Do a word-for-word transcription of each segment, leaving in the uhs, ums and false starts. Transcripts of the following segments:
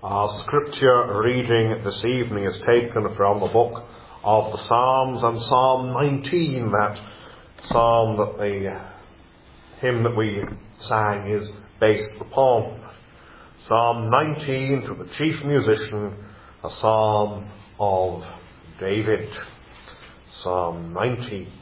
Our scripture reading this evening is taken from the book of the Psalms, and Psalm nineteen, that psalm that the hymn that we sang is based upon. Psalm nineteen, to the chief musician, a psalm of David. Psalm nineteen.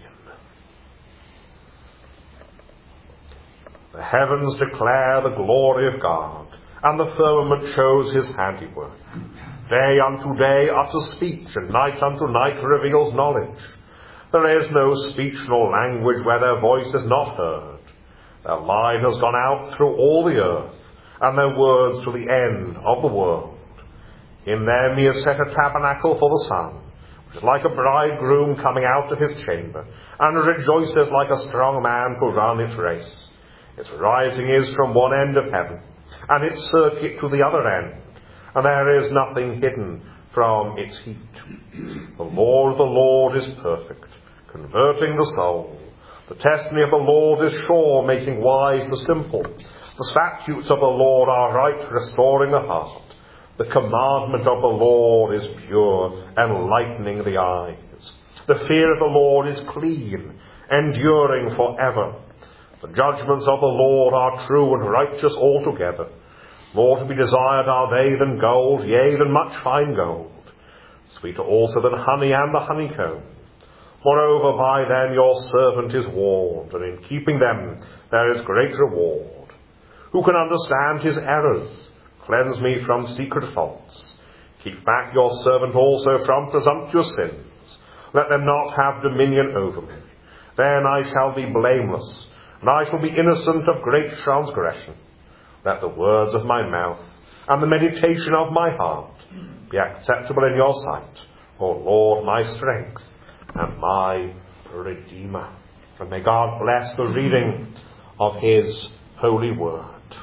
The heavens declare the glory of God, and the firmament shows his handiwork. Day unto day utters speech, and night unto night reveals knowledge. There is no speech nor language where their voice is not heard. Their line has gone out through all the earth, and their words to the end of the world. In them he has set a tabernacle for the sun, which is like a bridegroom coming out of his chamber, and rejoiceth like a strong man to run its race. Its rising is from one end of heaven, and its circuit to the other end, and there is nothing hidden from its heat. The law of the Lord is perfect, converting the soul. The testimony of the Lord is sure, making wise the simple. The statutes of the Lord are right, restoring the heart. The commandment of the Lord is pure, enlightening the eyes. The fear of the Lord is clean, enduring forever. The judgments of the Lord are true and righteous altogether. More to be desired are they than gold, yea, than much fine gold. Sweeter also than honey and the honeycomb. Moreover, by them your servant is warned, and in keeping them there is great reward. Who can understand his errors? Cleanse me from secret faults. Keep back your servant also from presumptuous sins. Let them not have dominion over me. Then I shall be blameless, and I shall be innocent of great transgression. Let the words of my mouth and the meditation of my heart be acceptable in your sight, O Lord, my strength and my Redeemer. And may God bless the reading of his holy word.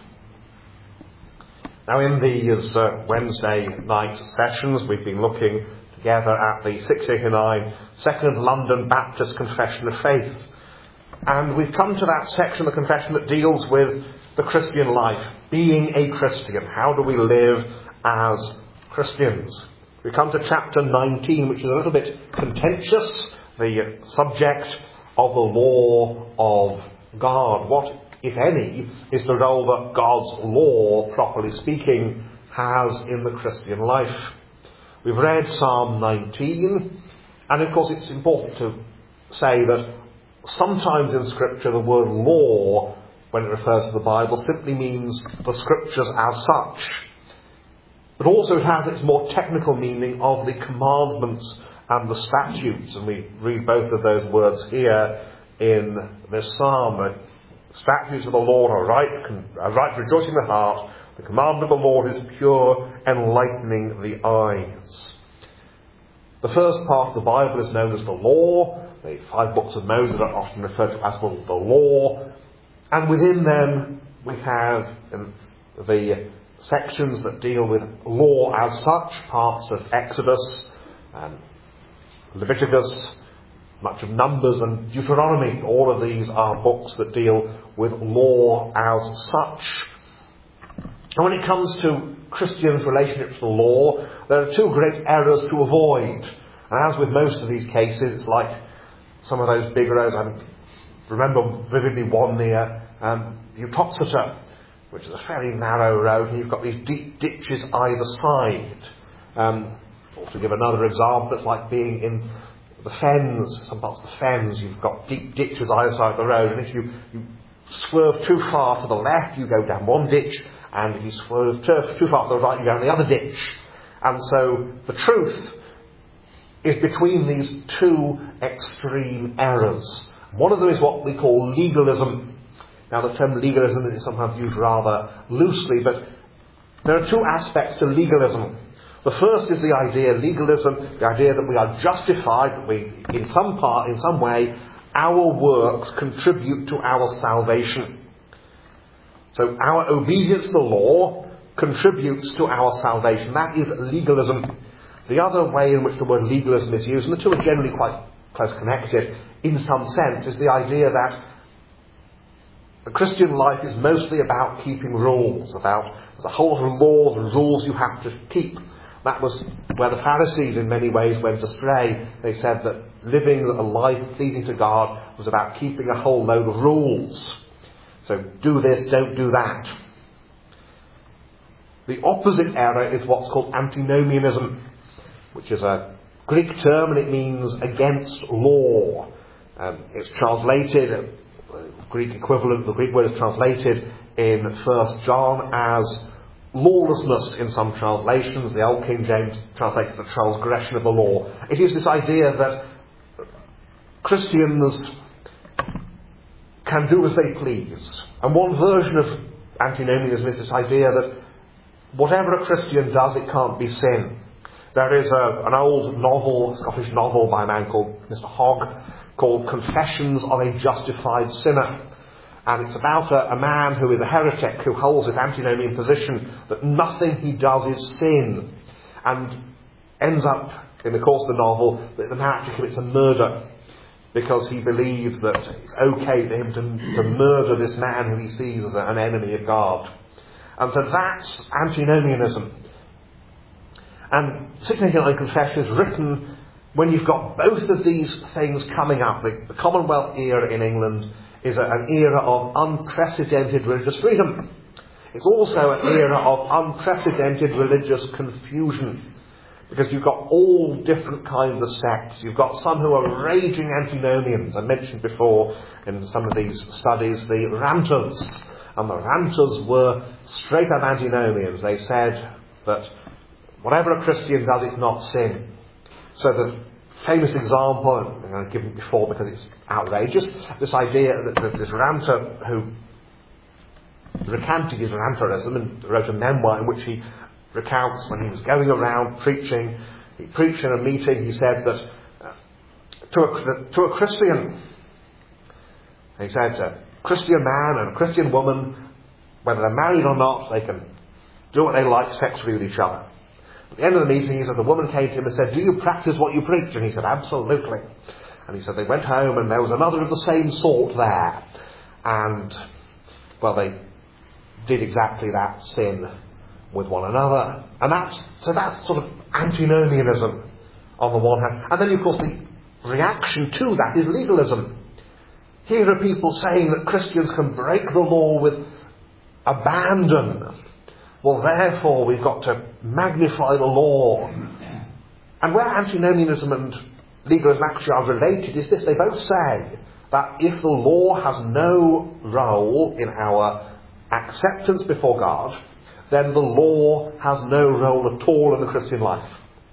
Now, in these uh, Wednesday night sessions, we've been looking together at the six eighty-nine Second London Baptist Confession of Faith. And we've come to that section of the confession that deals with the Christian life, being a Christian. How do we live as Christians? We come to chapter nineteen, which is a little bit contentious, the subject of the law of God. What, if any, is the role that God's law, properly speaking, has in the Christian life? We've read Psalm nineteen, and of course it's important to say that sometimes in Scripture the word law, when it refers to the Bible, simply means the Scriptures as such. But also it has its more technical meaning of the commandments and the statutes. And we read both of those words here in this psalm. The statutes of the Lord are right, are right, rejoicing the heart. The commandment of the Lord is pure, enlightening the eyes. The first part of the Bible is known as the law. The five books of Moses are often referred to as the law. And within them we have the sections that deal with law as such, parts of Exodus and Leviticus, much of Numbers and Deuteronomy. All of these are books that deal with law as such. And when it comes to Christians' relationship to the law, there are two great errors to avoid. And as with most of these cases, it's like some of those big roads. I remember vividly one near um, Uttoxeter, which is a fairly narrow road, and you've got these deep ditches either side. Um, or to give another example, it's like being in the fens, some parts of the fens, you've got deep ditches either side of the road, and if you, you swerve too far to the left, you go down one ditch, and if you swerve too, too far to the right, you go down the other ditch. And so the truth is between these two extreme errors. One of them is what we call legalism. Now, the term legalism is sometimes used rather loosely, but there are two aspects to legalism. The first is the idea, legalism, the idea that we are justified, that we, in some part, in some way, our works contribute to our salvation. So our obedience to the law contributes to our salvation. That is legalism. The other way in which the word legalism is used, and the two are generally quite close connected in some sense, is the idea that the Christian life is mostly about keeping rules, about there's a whole lot of laws and rules you have to keep. That was where the Pharisees in many ways went astray. They said that living a life pleasing to God was about keeping a whole load of rules. So do this, don't do that. The opposite error is what's called antinomianism, which is a Greek term and it means against law. Um, it's translated, uh, Greek equivalent, the Greek word is translated in First John as lawlessness in some translations. The Old King James translates the transgression of the law. It is this idea that Christians can do as they please. And one version of antinomianism is this idea that whatever a Christian does, it can't be sin. There is a, an old novel, a Scottish novel by a man called Mister Hogg, called Confessions of a Justified Sinner. And it's about a, a man who is a heretic, who holds this antinomian position that nothing he does is sin. And ends up, in the course of the novel, that the man actually commits a murder because he believes that it's okay for him to, to murder this man who he sees as a, an enemy of God. And so that's antinomianism. And sixteen eighty-nine Confession is written when you've got both of these things coming up. The, the Commonwealth era in England is a, an era of unprecedented religious freedom. It's also an era of unprecedented religious confusion, because you've got all different kinds of sects. You've got some who are raging antinomians. I mentioned before in some of these studies the Ranters. And the Ranters were straight up antinomians. They said that whatever a Christian does, it's not sin. So the famous example, I'm going to give it before because it's outrageous, this idea that, that this Ranter who recanted his Ranterism and wrote a memoir in which he recounts when he was going around preaching, he preached in a meeting, he said that uh, to, a, to a Christian, he said, a Christian man and a Christian woman, whether they're married or not, they can do what they like sexually with each other. At the end of the meeting, he said, the woman came to him and said, do you practice what you preach? And he said, absolutely. And he said, they went home and there was another of the same sort there. And, well, they did exactly that sin with one another. And that's, so that's sort of antinomianism on the one hand. And then, of course, the reaction to that is legalism. Here are people saying that Christians can break the law with abandon. Well, therefore, we've got to magnify the law. And where antinomianism and legalism actually are related is this. They both say that if the law has no role in our acceptance before God, then the law has no role at all in the Christian life.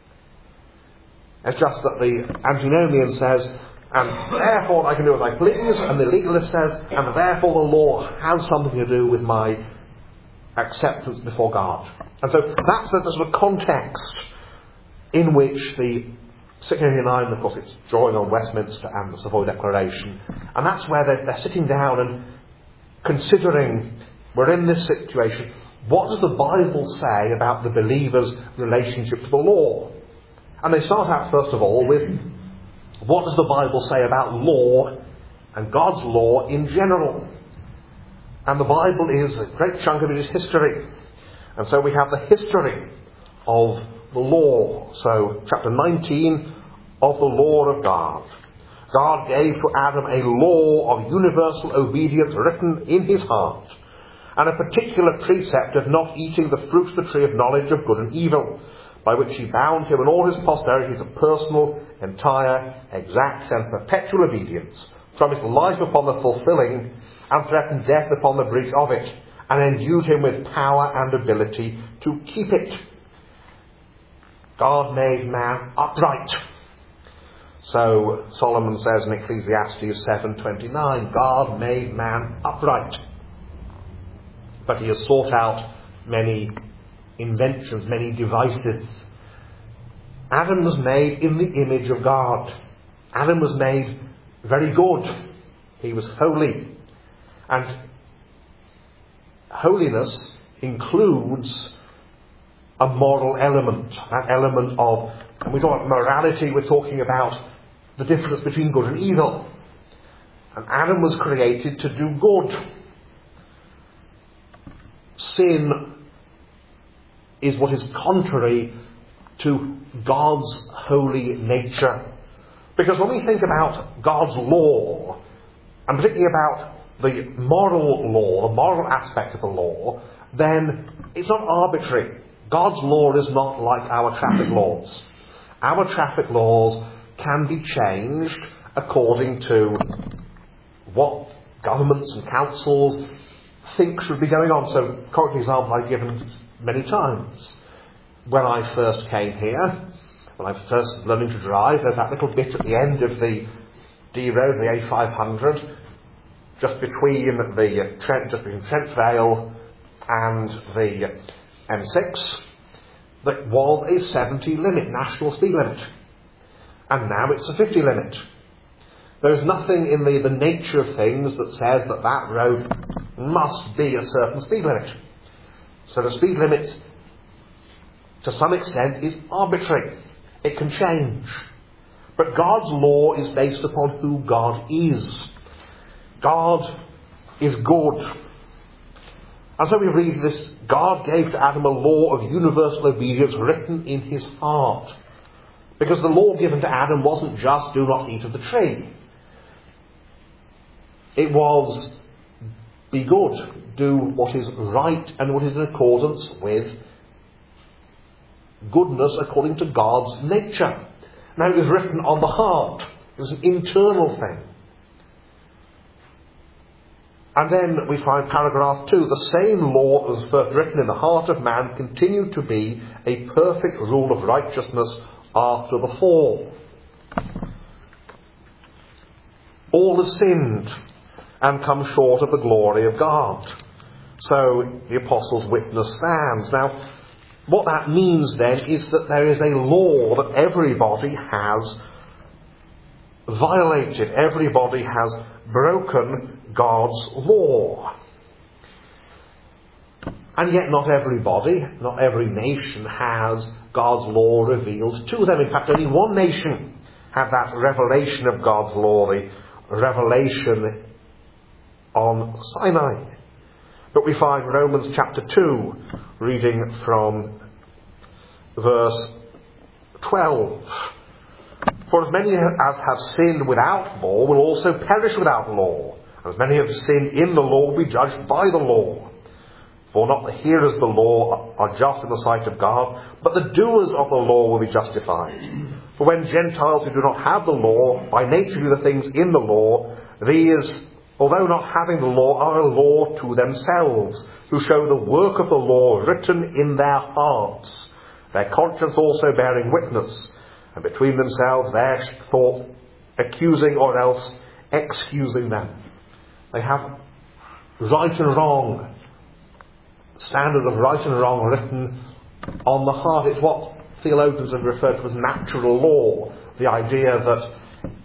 It's just that the antinomian says, and therefore I can do as I please, and the legalist says, and therefore the law has something to do with my acceptance before God. And so that's the sort of context in which the sixteen eighty-nine, of course it's drawing on Westminster and the Savoy Declaration, and that's where they're, they're sitting down and considering, we're in this situation, what does the Bible say about the believer's relationship to the law? And they start out first of all with, what does the Bible say about law and God's law in general? And the Bible is, a great chunk of it is history. And so we have the history of the law. So chapter nineteen of the law of God. God gave to Adam a law of universal obedience written in his heart, and a particular precept of not eating the fruit of the tree of knowledge of good and evil, by which he bound him and all his posterity to personal, entire, exact and perpetual obedience, promised life upon the fulfilling, and threatened death upon the breach of it, and endued him with power and ability to keep it. God made man upright. So Solomon says in Ecclesiastes seven twenty-nine, God made man upright. But he has sought out many inventions, many devices. Adam was made in the image of God. Adam was made very good. He was holy. And holiness includes a moral element. That element of, when we talk about morality, we're talking about the difference between good and evil. And Adam was created to do good. sin is what is contrary to God's holy nature. Because when we think about God's law, and particularly about the moral law, the moral aspect of the law, then it's not arbitrary. God's law is not like our traffic laws. Our traffic laws can be changed according to what governments and councils think should be going on. So, current example I've given many times. When I first came here, when I was first learning to drive, there's that little bit at the end of the D road, the A five hundred, just between the Trent, just between Trent Vale and the M six, that was a seventy limit, national speed limit. And now it's a fifty limit. There is nothing in the, the nature of things that says that that road must be a certain speed limit. So the speed limit, to some extent, is arbitrary. It can change. But God's law is based upon who God is. God is good. And so we read this, God gave to Adam a law of universal obedience written in his heart. Because the law given to Adam wasn't just do not eat of the tree. It was be good, do what is right and what is in accordance with goodness according to God's nature. Now it was written on the heart. It was an internal thing. And then we find paragraph two, the same law as first written in the heart of man continued to be a perfect rule of righteousness after the fall. All have sinned and come short of the glory of God. So the Apostles' witness stands. Now, what that means then is that there is a law that everybody has violated. Everybody has broken God's law. And yet not everybody, not every nation has God's law revealed to them. In fact, only one nation had that revelation of God's law, the revelation on Sinai. But we find Romans chapter two, reading from verse twelve. For as many as have sinned without law will also perish without law. As many have sinned in the law will be judged by the law. For not the hearers of the law are just in the sight of God, but the doers of the law will be justified. For when Gentiles who do not have the law, by nature do the things in the law, these, although not having the law, are a law to themselves, who show the work of the law written in their hearts, their conscience also bearing witness, and between themselves their thoughts accusing or else excusing them. They have right and wrong, standards of right and wrong written on the heart. It's what theologians have referred to as natural law. The idea that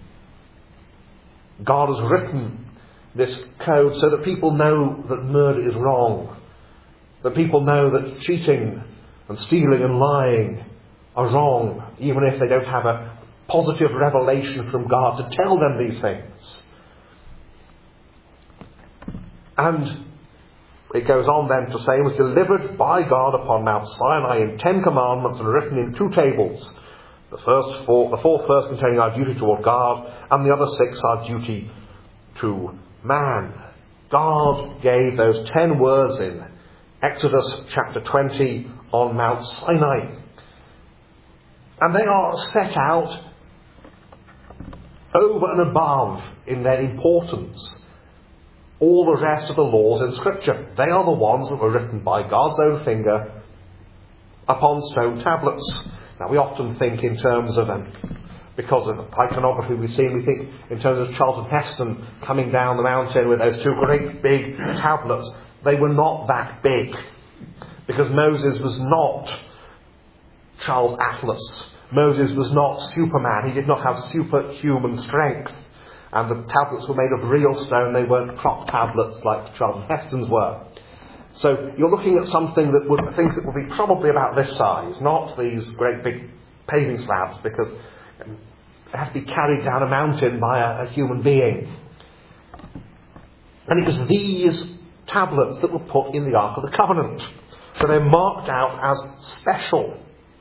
God has written this code so that people know that murder is wrong. That people know that cheating and stealing and lying are wrong, even if they don't have a positive revelation from God to tell them these things. And it goes on then to say, it was delivered by God upon Mount Sinai in ten commandments and written in two tables. The first four, the fourth verse containing our duty toward God, and the other six our duty to man. God gave those ten words in Exodus chapter twenty on Mount Sinai. And they are set out over and above in their importance all the rest of the laws in Scripture. They are the ones that were written by God's own finger upon stone tablets. Now we often think in terms of, um, because of the iconography we've seen, we think in terms of Charlton Heston coming down the mountain with those two great big tablets. They were not that big, because Moses was not Charles Atlas. Moses was not Superman. He did not have superhuman strength. And the tablets were made of real stone. They weren't prop tablets like Charlton Heston's were. So you're looking at something that would, things that would be probably about this size, not these great big paving slabs, because they have to be carried down a mountain by a, a human being. And it was these tablets that were put in the Ark of the Covenant. So they're marked out as special.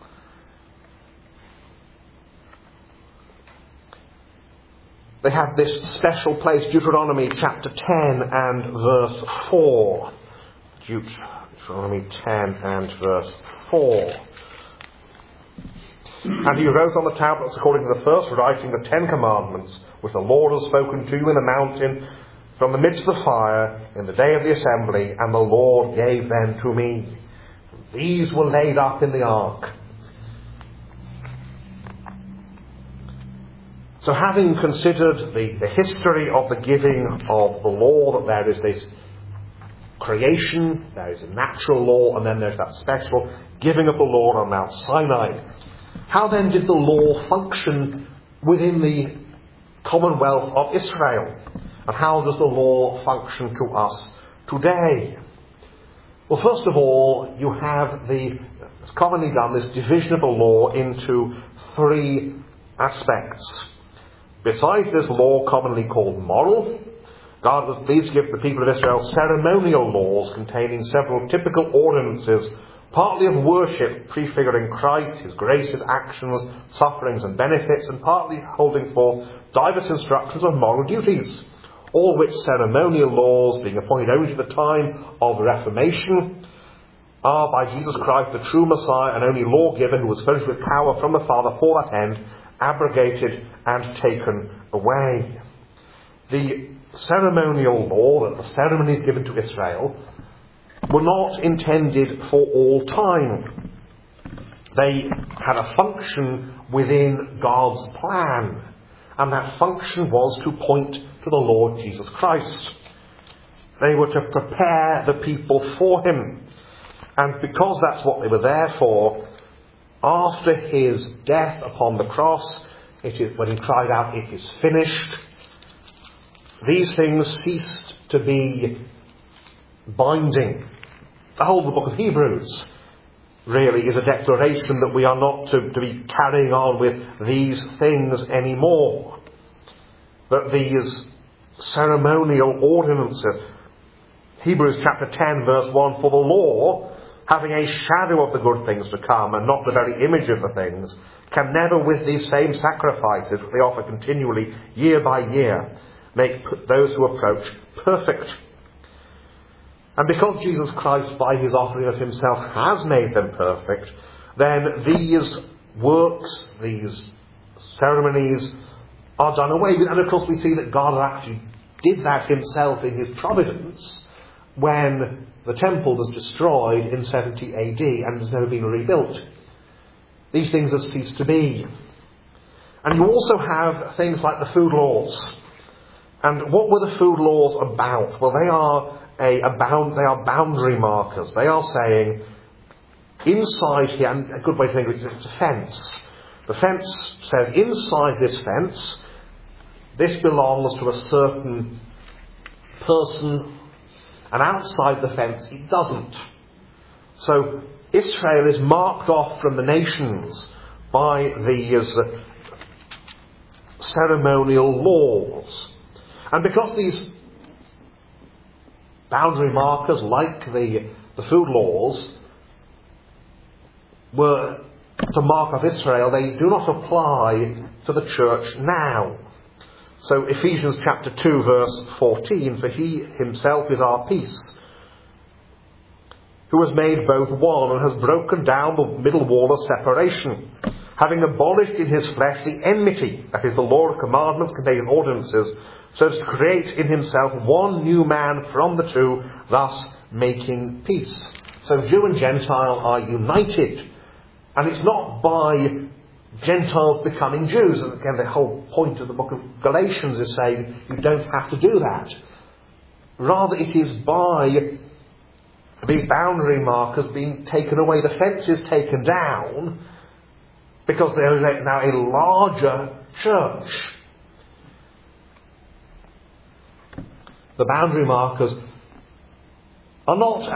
They have this special place, Deuteronomy chapter ten and verse four. Deuteronomy ten and verse four. And he wrote on the tablets according to the first writing the Ten Commandments, which the Lord has spoken to you in the mountain from the midst of the fire in the day of the assembly, and the Lord gave them to me. These were laid up in the ark. So having considered the, the history of the giving of the law, that there is this creation, there is a natural law, and then there's that special giving of the law on Mount Sinai. How then did the law function within the Commonwealth of Israel? And how does the law function to us today? Well, first of all, you have the, it's commonly done, this division of the law into three aspects. Besides this law commonly called moral, God was pleased to give the people of Israel ceremonial laws containing several typical ordinances, partly of worship, prefiguring Christ, his grace, his actions, sufferings and benefits, and partly holding forth diverse instructions of moral duties, all which ceremonial laws, being appointed only to the time of the Reformation, are by Jesus Christ, the true Messiah and only lawgiver, who was furnished with power from the Father for that end, abrogated and taken away. The ceremonial law, that the ceremonies given to Israel, were not intended for all time. They had a function within God's plan, and that function was to point to the Lord Jesus Christ. They were to prepare the people for him. And because that's what they were there for, after his death upon the cross, it is, when he cried out, "It is finished," these things ceased to be binding. The whole of the book of Hebrews really is a declaration that we are not to, to be carrying on with these things anymore. That these ceremonial ordinances, Hebrews chapter ten verse one, "For the law, having a shadow of the good things to come, and not the very image of the things, can never with these same sacrifices that they offer continually year by year make those who approach perfect." And because Jesus Christ, by his offering of himself, has made them perfect, then these works, these ceremonies, are done away with. And of course we see that God actually did that himself in his providence when the temple was destroyed in seventy A D and has never been rebuilt. These things have ceased to be. And you also have things like the food laws. And what were the food laws about? Well, they are a, a bound, they are boundary markers. They are saying, inside here, and a good way to think of it is it's a fence. The fence says, inside this fence, this belongs to a certain person, and outside the fence it doesn't. So Israel is marked off from the nations by these uh, ceremonial laws. And because these boundary markers, like the, the food laws, were to mark off Israel, they do not apply to the church now. So Ephesians chapter two verse fourteen, "For he himself is our peace, who has made both one and has broken down the middle wall of separation, having abolished in his flesh the enmity," that is the law of commandments contained in ordinances, "so as to create in himself one new man from the two, thus making peace." So Jew and Gentile are united. And it's not by Gentiles becoming Jews. And again, the whole point of the book of Galatians is saying you don't have to do that. Rather, it is by the boundary markers being taken away, the fence is taken down, because there is now a larger church. The boundary markers are not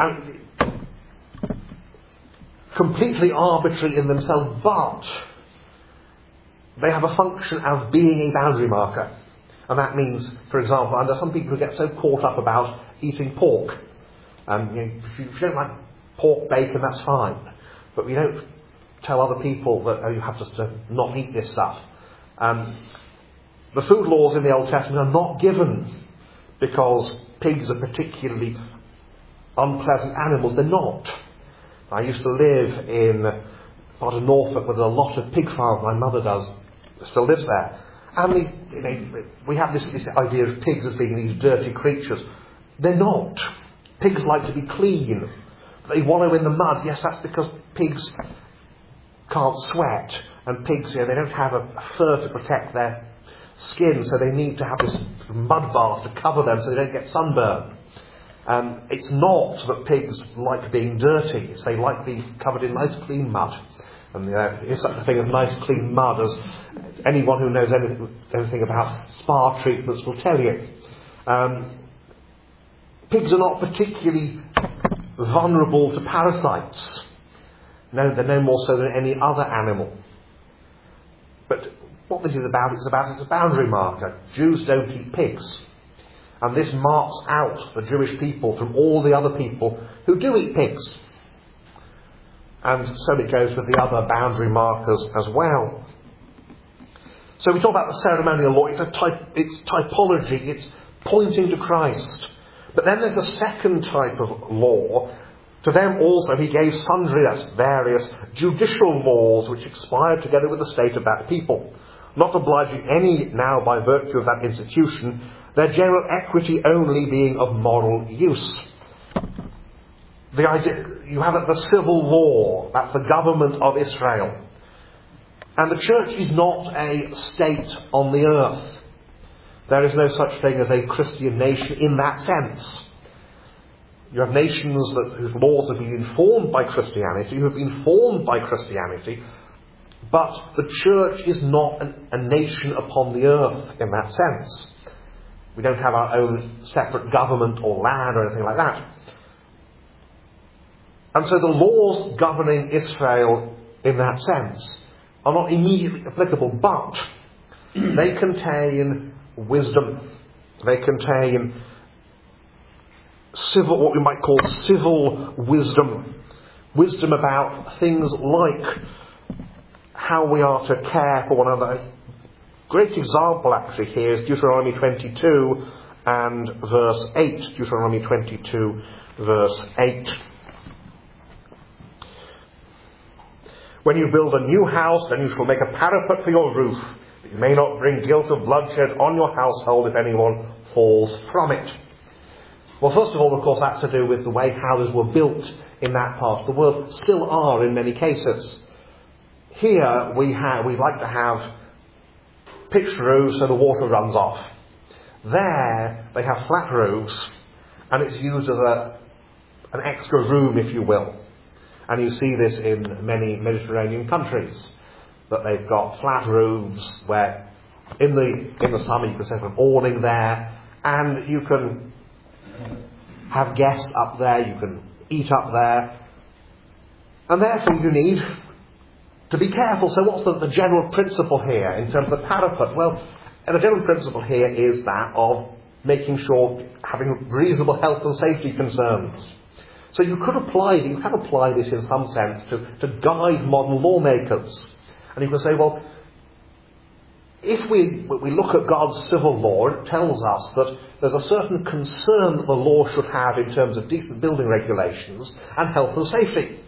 completely arbitrary in themselves, but they have a function of being a boundary marker. And that means, for example, and there are some people who get so caught up about eating pork. Um, you know, if, you, if you don't like pork bacon, that's fine. But we don't tell other people that, oh, you have just to not eat this stuff. Um, the food laws in the Old Testament are not given because pigs are particularly unpleasant animals. They're not. I used to live in part of Norfolk where there's a lot of pig farms. My mother does, still lives there. And the, you know, we have this, this idea of pigs as being these dirty creatures. They're not. Pigs like to be clean. They wallow in the mud. Yes, that's because pigs can't sweat. And pigs, you know, they don't have a fur to protect their skin, so they need to have this mud bath to cover them so they don't get sunburn. Um, it's not that pigs like being dirty. It's they like being covered in nice clean mud. And uh, there's such a thing as nice clean mud, as anyone who knows anything, anything about spa treatments will tell you. Um, pigs are not particularly vulnerable to parasites. No, they're no more so than any other animal. But what this is about, it's about it's a boundary marker. Jews don't eat pigs. And this marks out the Jewish people from all the other people who do eat pigs. And so it goes with the other boundary markers as well. So we talk about the ceremonial law. It's a type, it's typology. It's pointing to Christ. But then there's a second type of law. To them also he gave sundry, that's various, judicial laws which expired together with the state of that people, not obliging any now by virtue of that institution, their general equity only being of moral use. The idea, you have the civil law, that's the government of Israel. And the church is not a state on the earth. There is no such thing as a Christian nation in that sense. You have nations that, whose laws have been informed by Christianity, who have been formed by Christianity, but the church is not an, a nation upon the earth in that sense. We don't have our own separate government or land or anything like that. And so the laws governing Israel in that sense are not immediately applicable, but they contain wisdom. They contain civil, what we might call civil wisdom. Wisdom about things like how we are to care for one another. A great example actually here is Deuteronomy twenty-two and verse eight. Deuteronomy twenty-two verse eight. When you build a new house, then you shall make a parapet for your roof, that you may not bring guilt of bloodshed on your household if anyone falls from it. Well, first of all, of course, that's to do with the way houses were built in that part of the world, still are in many cases. Here we have, we like to have pitched roofs so the water runs off. There they have flat roofs, and it's used as a an extra room, if you will. And you see this in many Mediterranean countries, that they've got flat roofs where in the in the summer you can set an awning there, and you can have guests up there, you can eat up there, and therefore you need to be careful. So what's the, the general principle here in terms of the parapet? Well, and the general principle here is that of making sure, having reasonable health and safety concerns. So you could apply, you can apply this in some sense to, to guide modern lawmakers. And you can say, well, if we we look at God's civil law, it tells us that there's a certain concern that the law should have in terms of decent building regulations and health and safety.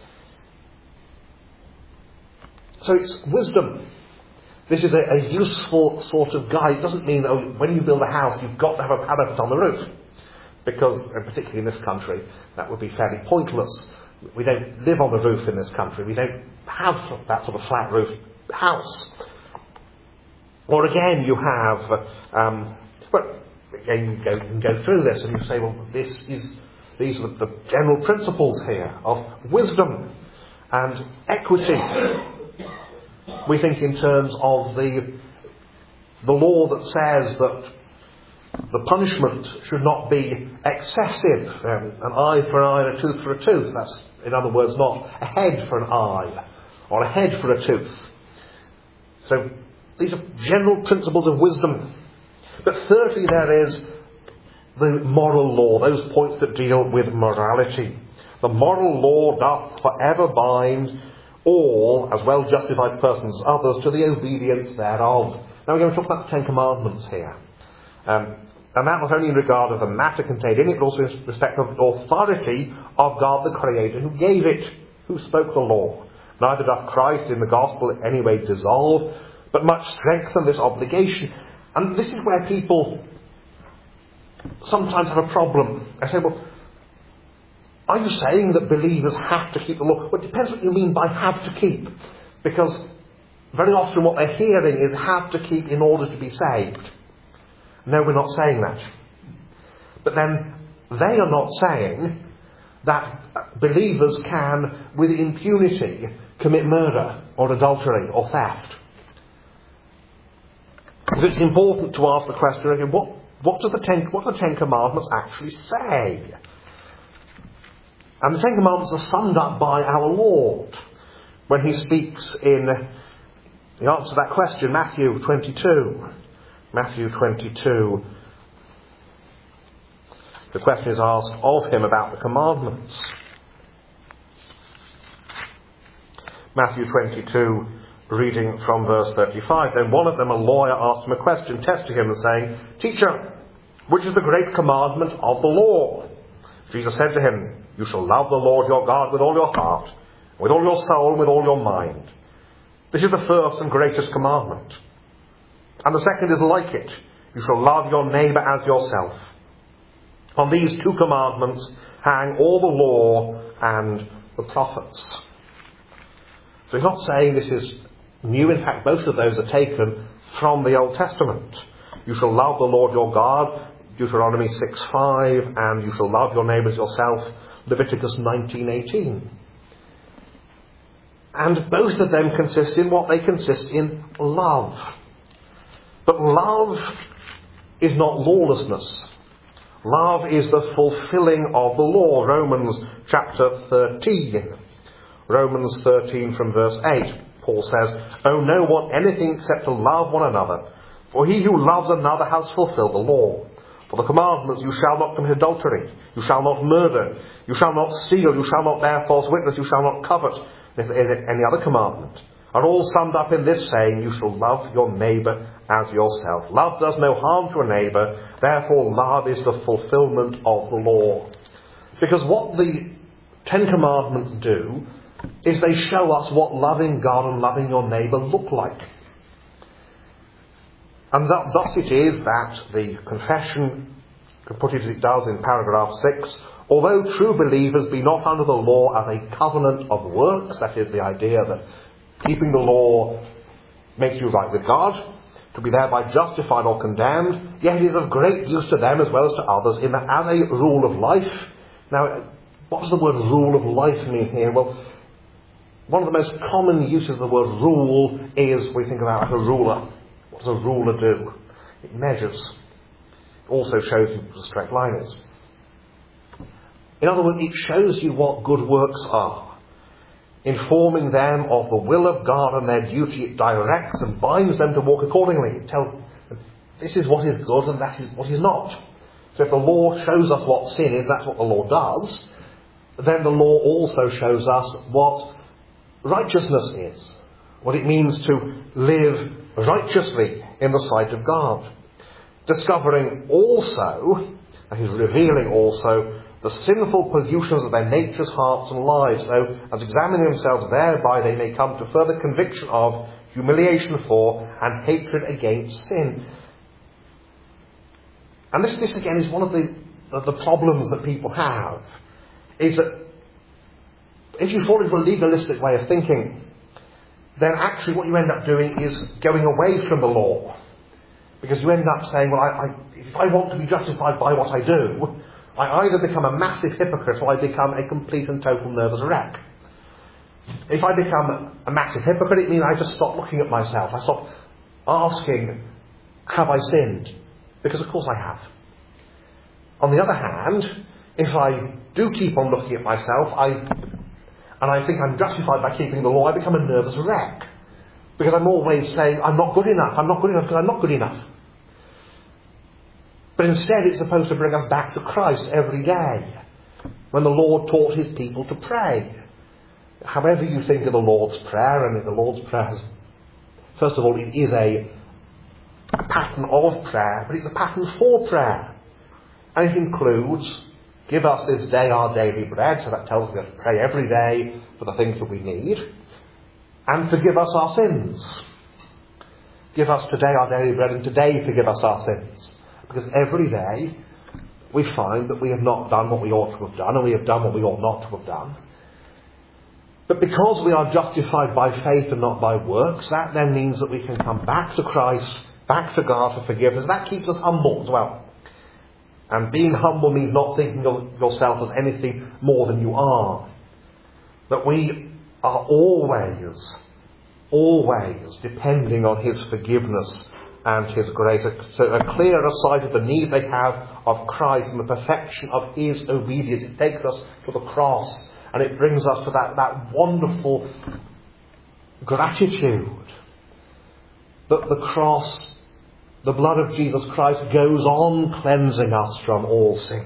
So it's wisdom. This is a, a useful sort of guide. It doesn't mean that oh, when you build a house, you've got to have a parapet on the roof. Because, and particularly in this country, that would be fairly pointless. We don't live on the roof in this country. We don't have that sort of flat roof house. Or again, you have, um, but again, you go, you can go through this and you say, well, this is, these are the, the general principles here of wisdom and equity. We think in terms of the the law that says that the punishment should not be excessive. Um, an eye for an eye and a tooth for a tooth. That's, in other words, not a head for an eye or a head for a tooth. So these are general principles of wisdom. But thirdly, there is the moral law, those points that deal with morality. The moral law doth forever bind all, as well justified persons as others, to the obedience thereof. Now we're going to talk about the Ten Commandments here. Um, and that not only in regard of the matter contained in it, but also in respect of the authority of God the Creator who gave it, who spoke the law. Neither doth Christ in the gospel in any way dissolve, but much strengthen this obligation. And this is where people sometimes have a problem. I say, well, are you saying that believers have to keep the law? Well, it depends what you mean by have to keep. Because very often what they're hearing is have to keep in order to be saved. No, we're not saying that. But then they are not saying that believers can, with impunity, commit murder or adultery or theft. But it's important to ask the question again, what, what, does the Ten, what do the Ten Commandments actually say? And the Ten Commandments are summed up by our Lord when he speaks in the answer to that question, Matthew twenty-two. Matthew twenty-two. The question is asked of him about the commandments. Matthew twenty-two, reading from verse thirty-five. Then one of them, a lawyer, asked him a question, testing him and saying, Teacher, which is the great commandment of the law? Jesus said to him, You shall love the Lord your God with all your heart, with all your soul, and with all your mind. This is the first and greatest commandment. And the second is like it. You shall love your neighbour as yourself. On these two commandments hang all the law and the prophets. So he's not saying this is new. In fact, both of those are taken from the Old Testament. You shall love the Lord your God, Deuteronomy six five, and you shall love your neighbour as yourself, Leviticus nineteen eighteen. And both of them consist in what they consist in love. But love is not lawlessness. Love is the fulfilling of the law. Romans chapter thirteen. Romans thirteen from verse eight. Paul says, Owe no one anything except to love one another. For he who loves another has fulfilled the law. For the commandments, you shall not commit adultery, you shall not murder, you shall not steal, you shall not bear false witness, you shall not covet. And if there is any other commandment, are all summed up in this saying, you shall love your neighbour as yourself. Love does no harm to a neighbour, therefore love is the fulfilment of the law. Because what the Ten Commandments do is they show us what loving God and loving your neighbour look like. And that, thus it is that the confession, to put it as it does in paragraph six, although true believers be not under the law as a covenant of works, that is the idea that keeping the law makes you right with God, to be thereby justified or condemned, yet it is of great use to them as well as to others, in that as a rule of life. Now, what does the word rule of life mean here? Well, one of the most common uses of the word rule is, we think about a ruler. What does a ruler do? It measures. It also shows you what a straight line is. In other words, it shows you what good works are. Informing them of the will of God and their duty, it directs and binds them to walk accordingly. It tells them, this is what is good and that is what is not. So if the law shows us what sin is, that's what the law does, then the law also shows us what righteousness is. What it means to live righteously in the sight of God. Discovering also, that is revealing also, the sinful pollutions of their natures, hearts and lives, so as examining themselves thereby they may come to further conviction of, humiliation for, and hatred against sin. And this, this again is one of the, of the problems that people have, is that if you fall into a legalistic way of thinking, then actually what you end up doing is going away from the law. Because you end up saying, well, I, I, if I want to be justified by what I do, I either become a massive hypocrite or I become a complete and total nervous wreck. If I become a massive hypocrite, it means I just stop looking at myself. I stop asking, have I sinned? Because of course I have. On the other hand, if I do keep on looking at myself, I, and I think I'm justified by keeping the law, I become a nervous wreck. Because I'm always saying, I'm not good enough, I'm not good enough because I'm not good enough. But instead it's supposed to bring us back to Christ every day, when the Lord taught his people to pray. However you think of the Lord's Prayer, and the Lord's Prayer has, first of all, it is a, a pattern of prayer, but it's a pattern for prayer. And it includes, give us this day our daily bread, so that tells us we have to pray every day for the things that we need, and forgive us our sins. Give us today our daily bread, and today forgive us our sins. Because every day we find that we have not done what we ought to have done, and we have done what we ought not to have done. But because we are justified by faith and not by works, that then means that we can come back to Christ, back to God for forgiveness. That keeps us humble as well. And being humble means not thinking of yourself as anything more than you are. That we are always, always depending on his forgiveness and his grace. So a clearer sight of the need they have of Christ and the perfection of his obedience. It takes us to the cross, and it brings us to that, that wonderful gratitude that the cross, the blood of Jesus Christ, goes on cleansing us from all sin.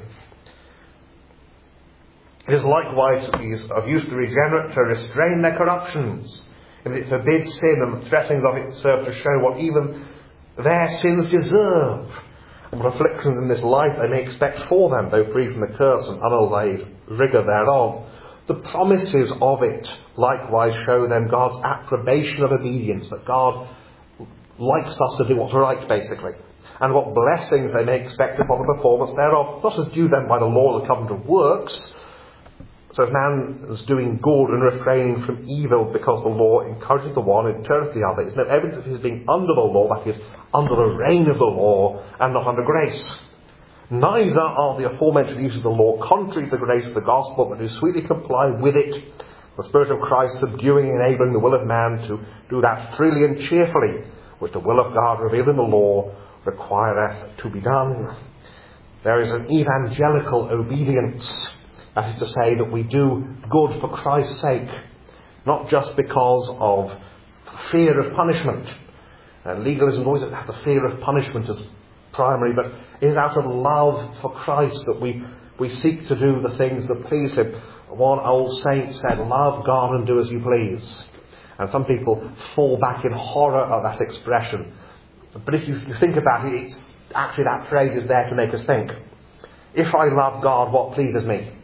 It is likewise of use to regenerate, to restrain their corruptions. If it forbids sin, and the threatenings of it serve to show what even their sins deserve, and what afflictions in this life they may expect for them, though free from the curse and unallayed rigour thereof. The promises of it likewise show them God's approbation of obedience, that God likes us to do what's right, basically, and what blessings they may expect upon the performance thereof, not as due then by the law of the covenant of works, so if man is doing good and refraining from evil because the law encourages the one and turneth the other, it's no evidence of his being under the law, that is, under the reign of the law, and not under grace. Neither are the aforementioned uses of the law contrary to the grace of the gospel, but do sweetly comply with it, the Spirit of Christ subduing and enabling the will of man to do that freely and cheerfully, which the will of God revealed in the law requireth to be done. There is an evangelical obedience. That is to say, that we do good for Christ's sake, not just because of fear of punishment. Uh, legalism always has the fear of punishment as primary, but it is out of love for Christ that we, we seek to do the things that please him. One old saint said, love God and do as you please. And some people fall back in horror at that expression. But if you, you think about it, it's actually that phrase is there to make us think. If I love God, what pleases me?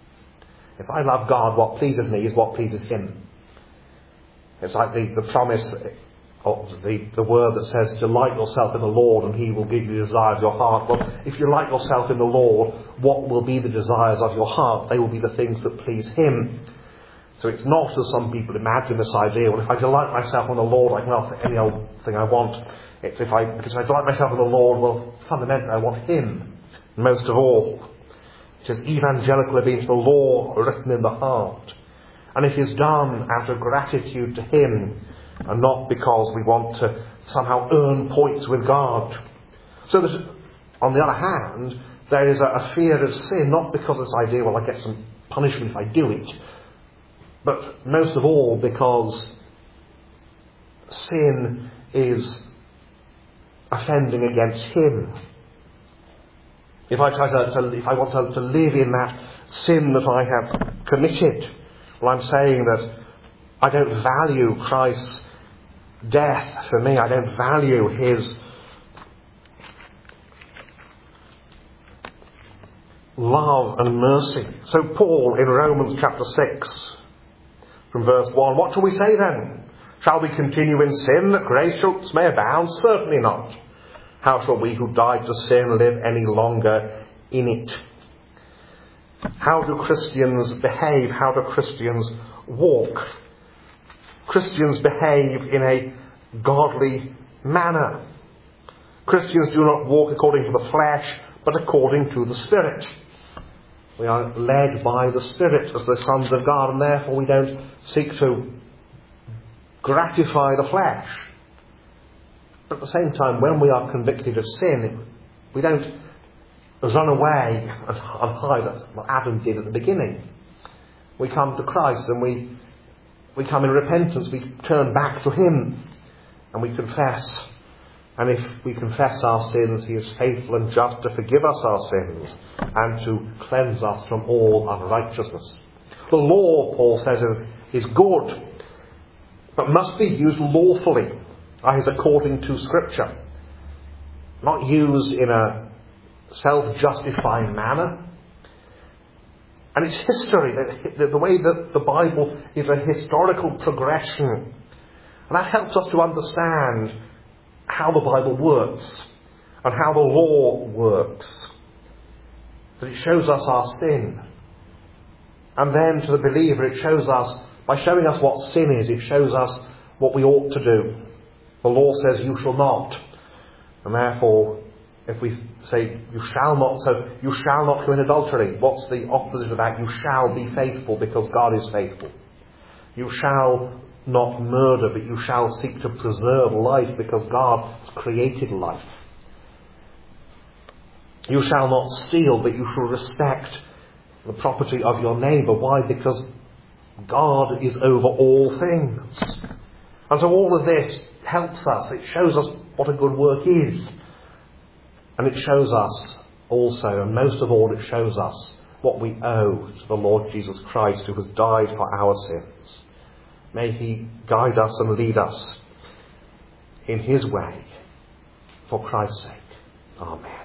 If I love God, what pleases me is what pleases him. It's like the, the promise of the, the word that says, delight yourself in the Lord and he will give you the desires of your heart. Well, if you delight yourself in the Lord, what will be the desires of your heart? They will be the things that please him. So it's not, as some people imagine, this idea, well, if I delight myself in the Lord, I can offer any old thing I want. It's if I, because if I delight myself in the Lord, well, fundamentally I want him most of all. It is evangelical obedience to the law written in the heart. And it is done out of gratitude to him, and not because we want to somehow earn points with God. So that, on the other hand, there is a, a fear of sin, not because of this idea, well, I get some punishment if I do it, but most of all because sin is offending against him. If I try to, to if I want to, to live in that sin that I have committed, well, I'm saying that I don't value Christ's death for me. I don't value his love and mercy. So Paul in Romans chapter six, from verse one, what shall we say then? Shall we continue in sin that grace may abound? Certainly not. How shall we who died to sin live any longer in it? How do Christians behave? How do Christians walk? Christians behave in a godly manner. Christians do not walk according to the flesh, but according to the Spirit. We are led by the Spirit as the sons of God, and therefore we don't seek to gratify the flesh. But at the same time, when we are convicted of sin, we don't run away and hide as Adam did at the beginning. We come to Christ and we we come in repentance. We turn back to him and we confess And if we confess our sins, he is faithful and just to forgive us our sins and to cleanse us from all unrighteousness. The law, Paul says, is, is good, but must be used lawfully, that is, according to Scripture. Not used in a self-justifying manner. And it's history, the, the way that the Bible is a historical progression. And that helps us to understand how the Bible works and how the law works. That it shows us our sin. And then to the believer it shows us, by showing us what sin is, it shows us what we ought to do. The law says you shall not. And therefore, if we say you shall not, so you shall not commit adultery, what's the opposite of that? You shall be faithful because God is faithful. You shall not murder, but you shall seek to preserve life because God has created life. You shall not steal, but you shall respect the property of your neighbour. Why? Because God is over all things. And so all of this helps us. It shows us what a good work is. And it shows us also, and most of all, it shows us what we owe to the Lord Jesus Christ, who has died for our sins. May he guide us and lead us in his way for Christ's sake. Amen.